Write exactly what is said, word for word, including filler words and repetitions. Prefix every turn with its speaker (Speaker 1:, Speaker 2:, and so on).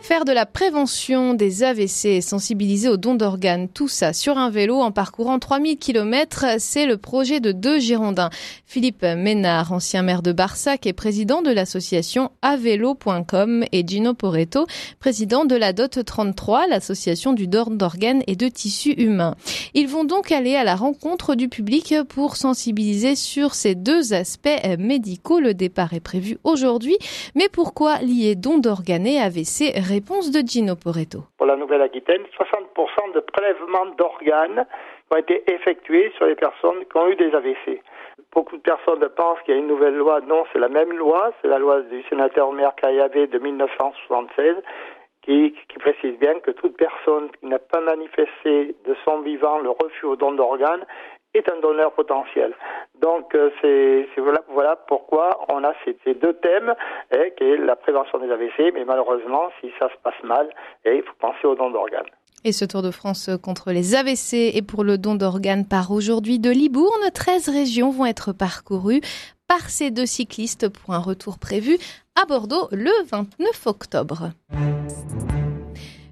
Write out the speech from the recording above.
Speaker 1: Faire de la prévention des A V C et sensibiliser aux dons d'organes, tout ça sur un vélo en parcourant trois mille kilomètres, c'est le projet de deux Girondins. Philippe Ménard, ancien maire de Barsac et président de l'association Avelo point com, et Gino Poretto, président de la D O T trente-trois, l'association du don d'organes et de tissus humains. Ils vont donc aller à la rencontre du public pour sensibiliser sur ces deux aspects médicaux. Le départ est prévu aujourd'hui. Mais pourquoi lier don d'organes et A V C? Réponse de Gino Poretto.
Speaker 2: Pour la Nouvelle-Aquitaine, soixante pour cent de prélèvements d'organes ont été effectués sur les personnes qui ont eu des A V C. Beaucoup de personnes pensent qu'il y a une nouvelle loi. Non, c'est la même loi. C'est la loi du sénateur maire Caillavet de mille neuf cent soixante-seize qui, qui précise bien que toute personne qui n'a pas manifesté de son vivant le refus au don d'organes est un donneur potentiel. Donc euh, c'est, c'est voilà, voilà pourquoi on a ces, ces deux thèmes, eh, qui est la prévention des A V C, mais malheureusement, si ça se passe mal, eh, il faut penser au don d'organes.
Speaker 1: Et ce Tour de France contre les A V C et pour le don d'organes part aujourd'hui de Libourne. treize régions vont être parcourues par ces deux cyclistes pour un retour prévu à Bordeaux le vingt-neuf octobre.